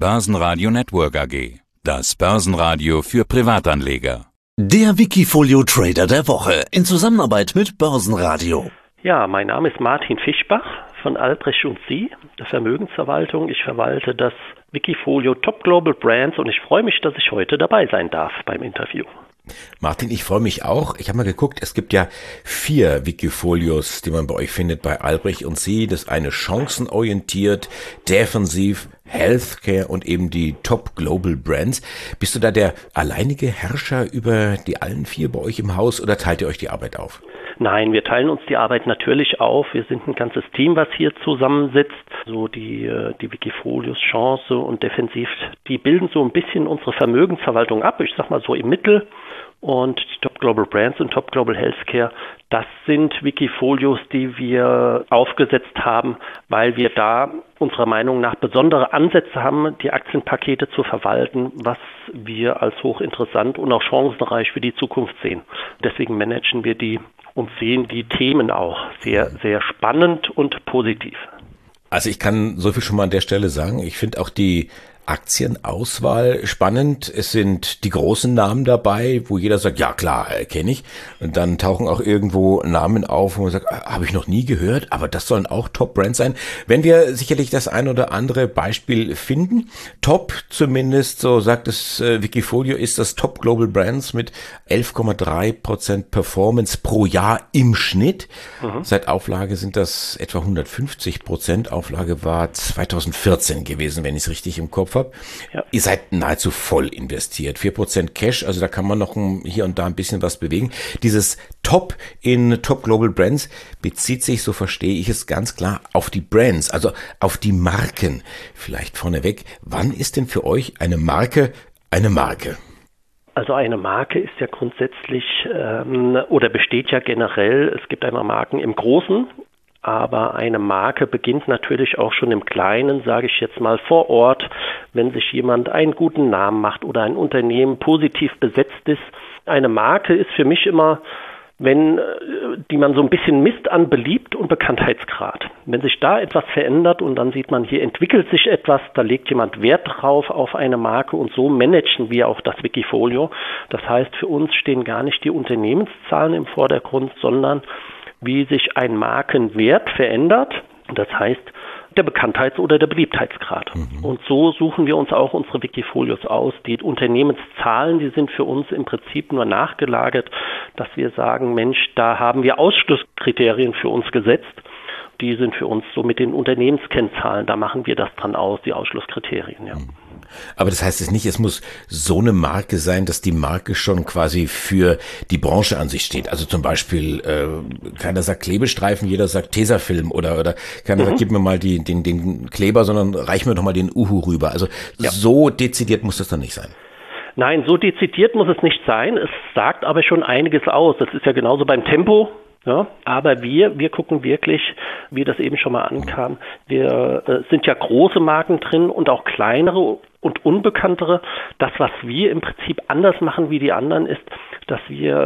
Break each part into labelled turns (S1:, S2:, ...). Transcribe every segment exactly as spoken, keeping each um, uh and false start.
S1: Börsenradio Network A G. Das Börsenradio für Privatanleger.
S2: Der Wikifolio Trader der Woche in Zusammenarbeit mit Börsenradio.
S3: Ja, mein Name ist Martin Fischbach von Albrecht und Sie, der Vermögensverwaltung. Ich verwalte das Wikifolio Top Global Brands und ich freue mich, dass ich heute dabei sein darf beim Interview.
S4: Martin, ich freue mich auch. Ich habe mal geguckt, es gibt ja vier Wikifolios, die man bei euch findet, bei Albrecht und Sie. Das eine chancenorientiert, defensiv, Healthcare und eben die Top Global Brands. Bist du da der alleinige Herrscher über die allen vier bei euch im Haus oder teilt ihr euch die Arbeit auf?
S3: Nein, wir teilen uns die Arbeit natürlich auf. Wir sind ein ganzes Team, was hier zusammensitzt. So die, die Wikifolios Chance und Defensiv, die bilden so ein bisschen unsere Vermögensverwaltung ab. Ich sag mal so im Mittel. Und die Top Global Brands und Top Global Healthcare, das sind Wikifolios, die wir aufgesetzt haben, weil wir da unserer Meinung nach besondere Ansätze haben, die Aktienpakete zu verwalten, was wir als hochinteressant und auch chancenreich für die Zukunft sehen. Deswegen managen wir die und sehen die Themen auch sehr, sehr spannend und positiv.
S4: Also ich kann so viel schon mal an der Stelle sagen. Ich finde auch die Aktienauswahl spannend. Es sind die großen Namen dabei, wo jeder sagt, ja klar, kenne ich. Und dann tauchen auch irgendwo Namen auf, wo man sagt, habe ich noch nie gehört, aber das sollen auch Top-Brands sein. Wenn wir sicherlich das ein oder andere Beispiel finden. Top zumindest, so sagt es äh, Wikifolio, ist das Top Global Brands mit elf Komma drei Prozent Performance pro Jahr im Schnitt. Mhm. Seit Auflage sind das etwa hundertfünfzig Prozent. Auflage war zweitausendvierzehn gewesen, wenn ich es richtig im Kopf habe. Ja. Ihr seid nahezu voll investiert. vier Prozent Cash, also da kann man noch hier und da ein bisschen was bewegen. Dieses Top in Top Global Brands bezieht sich, so verstehe ich es ganz klar, auf die Brands, also auf die Marken. Vielleicht vorneweg, wann ist denn für euch eine Marke eine Marke?
S3: Also eine Marke ist ja grundsätzlich ähm, oder besteht ja generell, es gibt einmal Marken im Großen, aber eine Marke beginnt natürlich auch schon im Kleinen, sage ich jetzt mal vor Ort, wenn sich jemand einen guten Namen macht oder ein Unternehmen positiv besetzt ist. Eine Marke ist für mich immer, wenn die man so ein bisschen misst an Beliebt- und Bekanntheitsgrad. Wenn sich da etwas verändert und dann sieht man, hier entwickelt sich etwas, da legt jemand Wert drauf auf eine Marke und so managen wir auch das Wikifolio. Das heißt, für uns stehen gar nicht die Unternehmenszahlen im Vordergrund, sondern wie sich ein Markenwert verändert, das heißt der Bekanntheits- oder der Beliebtheitsgrad. Mhm. Und so suchen wir uns auch unsere Wikifolios aus. Die Unternehmenszahlen, die sind für uns im Prinzip nur nachgelagert, dass wir sagen, Mensch, da haben wir Ausschlusskriterien für uns gesetzt. Die sind für uns so mit den Unternehmenskennzahlen, da machen wir das dran aus, die Ausschlusskriterien, ja.
S4: Aber das heißt es nicht, es muss so eine Marke sein, dass die Marke schon quasi für die Branche an sich steht. Also zum Beispiel, äh, keiner sagt Klebestreifen, jeder sagt Tesafilm oder oder keiner mhm. sagt, gib mir mal die, den, den Kleber, sondern reich mir doch mal den Uhu rüber. Also ja. So dezidiert muss das dann nicht sein.
S3: Nein, so dezidiert muss es nicht sein. Es sagt aber schon einiges aus. Das ist ja genauso beim Tempo. Ja, aber wir, wir gucken wirklich, wie das eben schon mal ankam, wir äh, sind ja große Marken drin und auch kleinere und unbekanntere. Das, was wir im Prinzip anders machen wie die anderen, ist, dass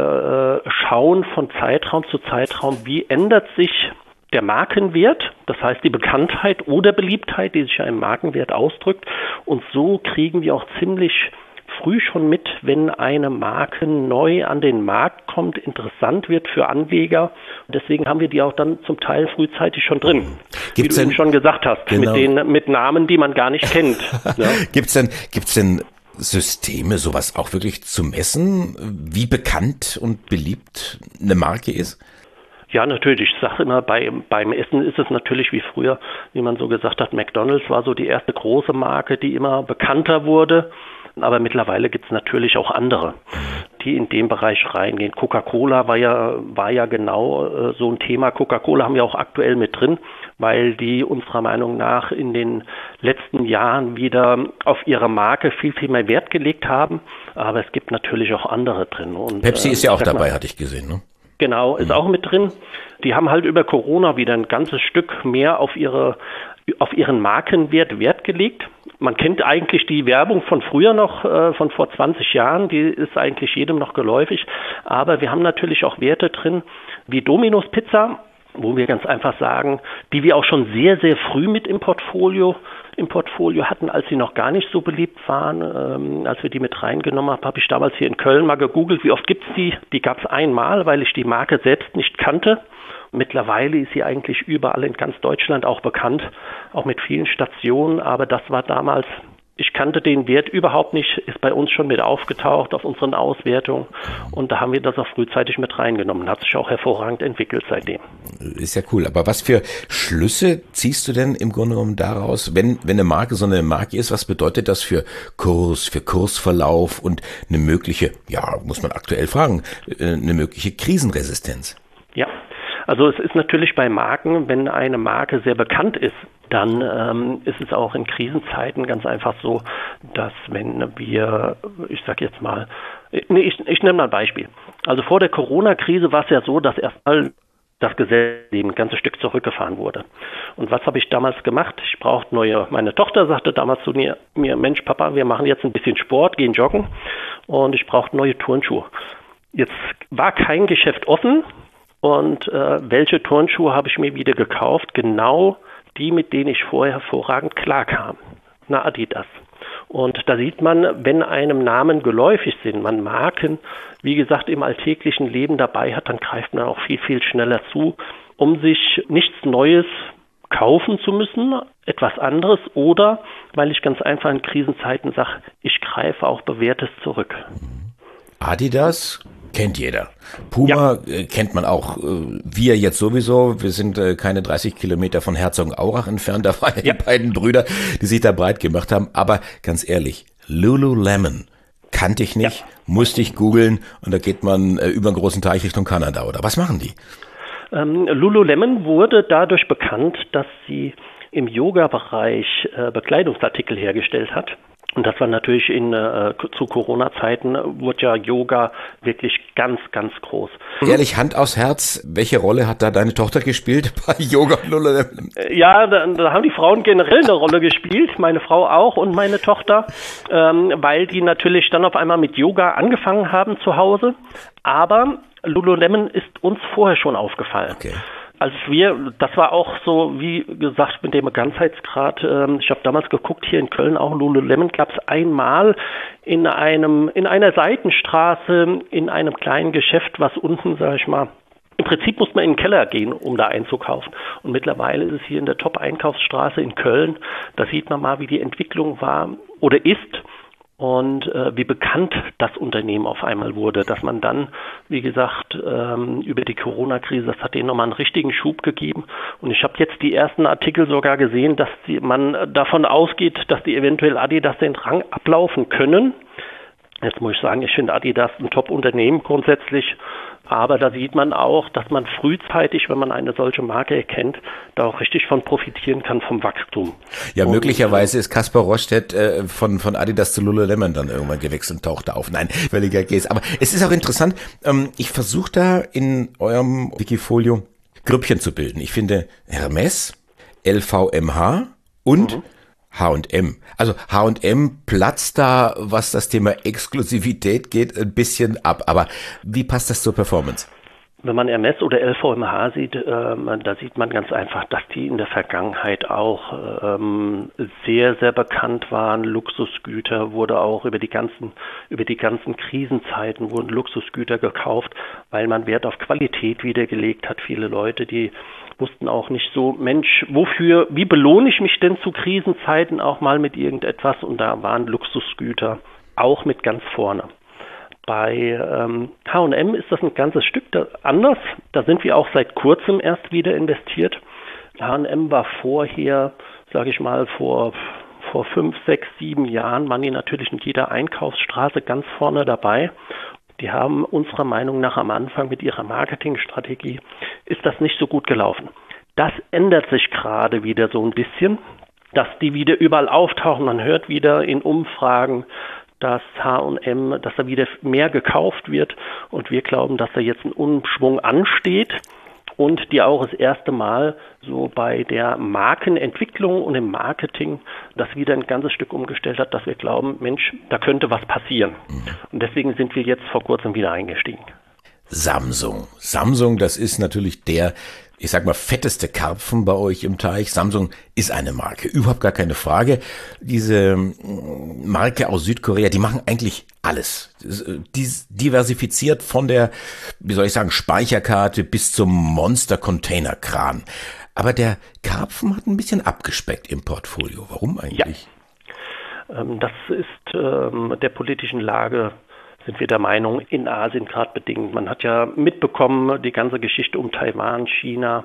S3: wir äh, schauen von Zeitraum zu Zeitraum, wie ändert sich der Markenwert, das heißt die Bekanntheit oder Beliebtheit, die sich ja im Markenwert ausdrückt. Und so kriegen wir auch ziemlich früh schon mit, wenn eine Marke neu an den Markt kommt, interessant wird für Anleger. Deswegen haben wir die auch dann zum Teil frühzeitig schon drin. Gibt's wie du denn, eben schon gesagt hast, genau. mit den mit Namen, die man gar nicht kennt. Ja.
S4: Gibt's denn, gibt's denn Systeme, sowas auch wirklich zu messen, wie bekannt und beliebt eine Marke ist?
S3: Ja, natürlich. Ich sage immer, bei, beim Essen ist es natürlich wie früher, wie man so gesagt hat, McDonald's war so die erste große Marke, die immer bekannter wurde. Aber mittlerweile gibt es natürlich auch andere, die in dem Bereich reingehen. Coca-Cola war ja, war ja genau äh, so ein Thema. Coca-Cola haben wir auch aktuell mit drin, weil die unserer Meinung nach in den letzten Jahren wieder auf ihre Marke viel, viel mehr Wert gelegt haben. Aber es gibt natürlich auch andere drin. Und,
S4: Pepsi äh, ist ja auch dabei, mal, hatte ich gesehen, ne?
S3: Genau, ist mhm. auch mit drin. Die haben halt über Corona wieder ein ganzes Stück mehr auf ihre auf ihren Markenwert Wert gelegt. Man kennt eigentlich die Werbung von früher noch, äh, von vor zwanzig Jahren, die ist eigentlich jedem noch geläufig. Aber wir haben natürlich auch Werte drin, wie Domino's Pizza, wo wir ganz einfach sagen, die wir auch schon sehr, sehr früh mit im Portfolio im Portfolio hatten, als sie noch gar nicht so beliebt waren. Ähm, als wir die mit reingenommen haben, habe ich damals hier in Köln mal gegoogelt, wie oft gibt es die? Die gab es einmal, weil ich die Marke selbst nicht kannte. Mittlerweile ist sie eigentlich überall in ganz Deutschland auch bekannt, auch mit vielen Stationen, aber das war damals, ich kannte den Wert überhaupt nicht, ist bei uns schon mit aufgetaucht auf unseren Auswertungen und da haben wir das auch frühzeitig mit reingenommen, hat sich auch hervorragend entwickelt seitdem.
S4: Ist ja cool, aber was für Schlüsse ziehst du denn im Grunde genommen daraus, wenn, wenn eine Marke so eine Marke ist, was bedeutet das für Kurs, für Kursverlauf und eine mögliche, ja, muss man aktuell fragen, eine mögliche Krisenresistenz?
S3: Ja. Also es ist natürlich bei Marken, wenn eine Marke sehr bekannt ist, dann ähm, ist es auch in Krisenzeiten ganz einfach so, dass wenn wir, ich sage jetzt mal, nee, ich, ich nehme mal ein Beispiel. Also vor der Corona-Krise war es ja so, dass erstmal das Gesellschaftsleben ein ganzes Stück zurückgefahren wurde. Und was habe ich damals gemacht? Ich brauchte neue, meine Tochter sagte damals zu mir, mir, Mensch Papa, wir machen jetzt ein bisschen Sport, gehen joggen und ich brauchte neue Turnschuhe. Jetzt war kein Geschäft offen. Und äh, welche Turnschuhe habe ich mir wieder gekauft? Genau die, mit denen ich vorher hervorragend klarkam. Na, Adidas. Und da sieht man, wenn einem Namen geläufig sind, man Marken, wie gesagt, im alltäglichen Leben dabei hat, dann greift man auch viel, viel schneller zu, um sich nichts Neues kaufen zu müssen, etwas anderes oder, weil ich ganz einfach in Krisenzeiten sage, ich greife auch Bewährtes zurück.
S4: Adidas kennt jeder. Puma ja. äh, kennt man auch. Äh, wir jetzt sowieso. Wir sind äh, keine dreißig Kilometer von Herzogenaurach entfernt. Da waren ja die beiden Brüder, die sich da breit gemacht haben. Aber ganz ehrlich, Lululemon kannte ich nicht, ja. musste ich googeln und da geht man äh, über einen großen Teich Richtung Kanada. Oder was machen die?
S3: Ähm, Lululemon wurde dadurch bekannt, dass sie im Yoga-Bereich äh, Bekleidungsartikel hergestellt hat. Und das war natürlich in äh, zu Corona-Zeiten, wurde ja Yoga wirklich ganz, ganz groß.
S4: Ehrlich, Hand aufs Herz, welche Rolle hat da deine Tochter gespielt bei Yoga Lululemon?
S3: Ja, da, da haben die Frauen generell eine Rolle gespielt, meine Frau auch und meine Tochter, ähm, weil die natürlich dann auf einmal mit Yoga angefangen haben zu Hause. Aber Lululemon ist uns vorher schon aufgefallen. Okay. Als wir, das war auch so, wie gesagt, mit dem Bekanntheitsgrad, ähm, ich habe damals geguckt, hier in Köln auch Lululemon gab es einmal in einem, in einer Seitenstraße, in einem kleinen Geschäft, was unten, sage ich mal, im Prinzip muss man in den Keller gehen, um da einzukaufen. Und mittlerweile ist es hier in der Top-Einkaufsstraße in Köln, da sieht man mal, wie die Entwicklung war oder ist. Und äh, wie bekannt das Unternehmen auf einmal wurde, dass man dann, wie gesagt, ähm, über die Corona-Krise, das hat denen nochmal einen richtigen Schub gegeben. Und ich habe jetzt die ersten Artikel sogar gesehen, dass die, man davon ausgeht, dass die eventuell Adidas den Rang ablaufen können. Jetzt muss ich sagen, ich finde Adidas ein Top-Unternehmen grundsätzlich. Aber da sieht man auch, dass man frühzeitig, wenn man eine solche Marke erkennt, da auch richtig von profitieren kann vom Wachstum.
S4: Ja, und möglicherweise ist Kaspar Rostedt äh, von von Adidas zu Lululemon dann irgendwann gewechselt und tauchte auf. Nein, völliger Käse. Aber es ist auch interessant, ähm, ich versuche da in eurem Wikifolio Grüppchen zu bilden. Ich finde Hermes, L V M H und mhm. H und M. Also H und M platzt da, was das Thema Exklusivität geht, ein bisschen ab. Aber wie passt das zur Performance?
S3: Wenn man Hermes oder L V M H sieht, ähm, da sieht man ganz einfach, dass die in der Vergangenheit auch ähm, sehr, sehr bekannt waren. Luxusgüter wurde auch über die ganzen, über die ganzen Krisenzeiten wurden Luxusgüter gekauft, weil man Wert auf Qualität wiedergelegt hat. Viele Leute, die wussten auch nicht so, Mensch, wofür, wie belohne ich mich denn zu Krisenzeiten auch mal mit irgendetwas? Und da waren Luxusgüter auch mit ganz vorne. Bei ähm, H und M ist das ein ganzes Stück da, anders. Da sind wir auch seit kurzem erst wieder investiert. H und M war vorher, sage ich mal, vor, vor fünf, sechs, sieben Jahren, waren die natürlich in jeder Einkaufsstraße ganz vorne dabei. Die haben unserer Meinung nach am Anfang mit ihrer Marketingstrategie, ist das nicht so gut gelaufen. Das ändert sich gerade wieder so ein bisschen, dass die wieder überall auftauchen. Man hört wieder in Umfragen, dass H und M, dass da wieder mehr gekauft wird. Und wir glauben, dass da jetzt ein Umschwung ansteht und die auch das erste Mal so bei der Markenentwicklung und im Marketing das wieder ein ganzes Stück umgestellt hat, dass wir glauben, Mensch, da könnte was passieren. Und deswegen sind wir jetzt vor kurzem wieder eingestiegen.
S4: Samsung. Samsung, das ist natürlich der ich sag mal, fetteste Karpfen bei euch im Teich. Samsung ist eine Marke, überhaupt gar keine Frage. Diese Marke aus Südkorea, die machen eigentlich alles. Die diversifiziert von der, wie soll ich sagen, Speicherkarte bis zum Monster-Container-Kran. Aber der Karpfen hat ein bisschen abgespeckt im Portfolio. Warum eigentlich?
S3: Ja. Das ist ähm, der politischen Lage, sind wir der Meinung, in Asien gerade bedingt. Man hat ja mitbekommen, die ganze Geschichte um Taiwan, China.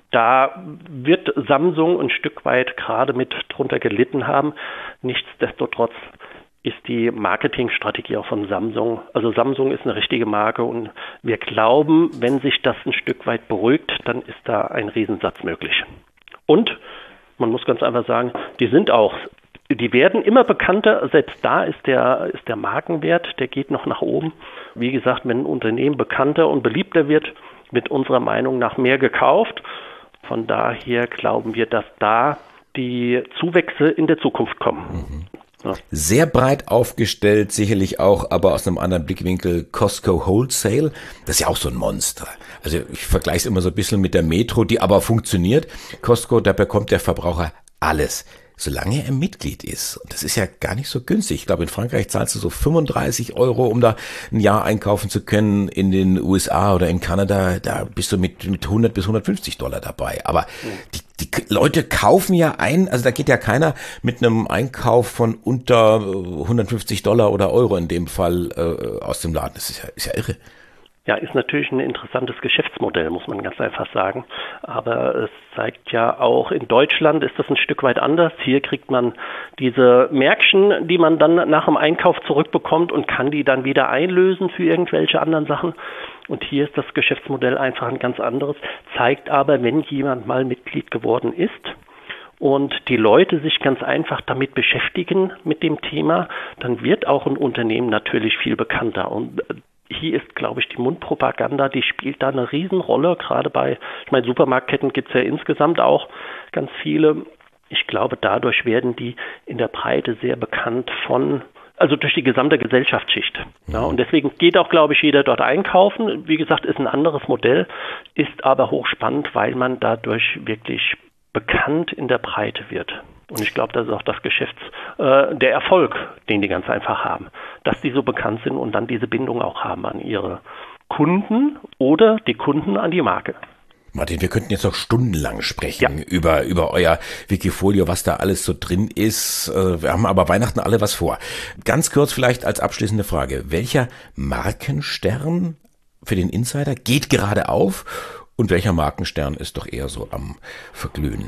S3: Da wird Samsung ein Stück weit gerade mit drunter gelitten haben. Nichtsdestotrotz ist die Marketingstrategie auch von Samsung, also Samsung ist eine richtige Marke und wir glauben, wenn sich das ein Stück weit beruhigt, dann ist da ein Riesensatz möglich. Und man muss ganz einfach sagen, die sind auch Die werden immer bekannter, selbst da ist der, ist der Markenwert, der geht noch nach oben. Wie gesagt, wenn ein Unternehmen bekannter und beliebter wird, wird unserer Meinung nach mehr gekauft. Von daher glauben wir, dass da die Zuwächse in der Zukunft kommen.
S4: Mhm. Ja. Sehr breit aufgestellt, sicherlich auch, aber aus einem anderen Blickwinkel Costco Wholesale. Das ist ja auch so ein Monster. Also ich vergleiche es immer so ein bisschen mit der Metro, die aber funktioniert. Costco, da bekommt der Verbraucher alles, solange er Mitglied ist. Und das ist ja gar nicht so günstig. Ich glaube, in Frankreich zahlst du so fünfunddreißig Euro, um da ein Jahr einkaufen zu können. In den U S A oder in Kanada, da bist du mit, mit hundert bis hundertfünfzig Dollar dabei. Aber die, die Leute kaufen ja ein, also da geht ja keiner mit einem Einkauf von unter hundertfünfzig Dollar oder Euro in dem Fall äh, aus dem Laden. Das ist ja, ist ja irre.
S3: Ja, ist natürlich ein interessantes Geschäftsmodell, muss man ganz einfach sagen. Aber es zeigt ja auch, in Deutschland ist das ein Stück weit anders. Hier kriegt man diese Märkchen, die man dann nach dem Einkauf zurückbekommt und kann die dann wieder einlösen für irgendwelche anderen Sachen. Und hier ist das Geschäftsmodell einfach ein ganz anderes. Zeigt aber, wenn jemand mal Mitglied geworden ist und die Leute sich ganz einfach damit beschäftigen mit dem Thema, dann wird auch ein Unternehmen natürlich viel bekannter. Und hier ist, glaube ich, die Mundpropaganda, die spielt da eine Riesenrolle, gerade bei, ich meine, Supermarktketten gibt es ja insgesamt auch ganz viele. Ich glaube, dadurch werden die in der Breite sehr bekannt von, also durch die gesamte Gesellschaftsschicht. Ja, und deswegen geht auch, glaube ich, jeder dort einkaufen. Wie gesagt, ist ein anderes Modell, ist aber hochspannend, weil man dadurch wirklich bekannt in der Breite wird. Und ich glaube, das ist auch das Geschäfts-, äh, der Erfolg, den die ganz einfach haben, dass die so bekannt sind und dann diese Bindung auch haben an ihre Kunden oder die Kunden an die Marke.
S4: Martin, wir könnten jetzt noch stundenlang sprechen
S3: ja.
S4: über über euer Wikifolio, was da alles so drin ist. Wir haben aber Weihnachten alle was vor. Ganz kurz vielleicht als abschließende Frage. Welcher Markenstern für den Insider geht gerade auf und welcher Markenstern ist doch eher so am Verglühen?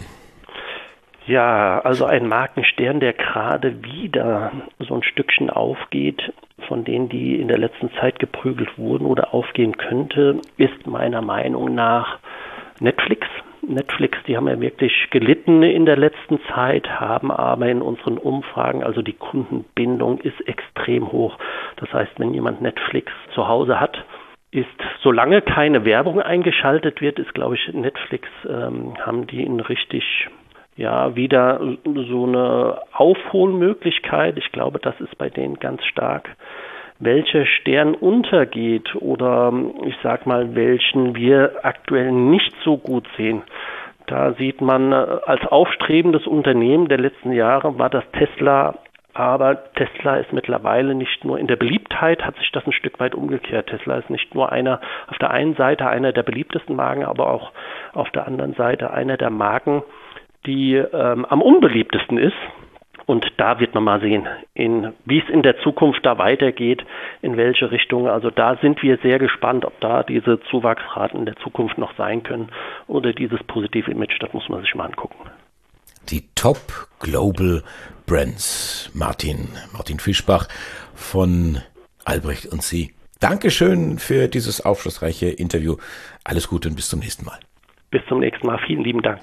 S3: Ja, also ein Markenstern, der gerade wieder so ein Stückchen aufgeht, von denen, die in der letzten Zeit geprügelt wurden oder aufgehen könnte, ist meiner Meinung nach Netflix. Netflix, die haben ja wirklich gelitten in der letzten Zeit, haben aber in unseren Umfragen, also die Kundenbindung ist extrem hoch. Das heißt, wenn jemand Netflix zu Hause hat, ist, solange keine Werbung eingeschaltet wird, ist, glaube ich, Netflix, ähm, haben die ein richtig... ja, wieder so eine Aufholmöglichkeit. Ich glaube, das ist bei denen ganz stark. Welcher Stern untergeht oder ich sag mal, welchen wir aktuell nicht so gut sehen. Da sieht man, als aufstrebendes Unternehmen der letzten Jahre war das Tesla, aber Tesla ist mittlerweile nicht nur in der Beliebtheit, hat sich das ein Stück weit umgekehrt. Tesla ist nicht nur einer, auf der einen Seite einer der beliebtesten Marken, aber auch auf der anderen Seite einer der Marken, die ähm, am unbeliebtesten ist. Und da wird man mal sehen, in, wie es in der Zukunft da weitergeht, in welche Richtung. Also da sind wir sehr gespannt, ob da diese Zuwachsraten in der Zukunft noch sein können oder dieses positive Image, das muss man sich mal angucken.
S4: Die Top Global Brands. Martin, Martin Fischbach von Albrecht und Sie. Dankeschön für dieses aufschlussreiche Interview. Alles Gute und bis zum nächsten Mal.
S3: Bis zum nächsten Mal. Vielen lieben Dank.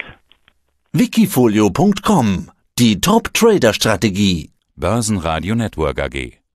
S2: Wikifolio Punkt com. Die Top-Trader-Strategie.
S1: Börsenradio Network A G.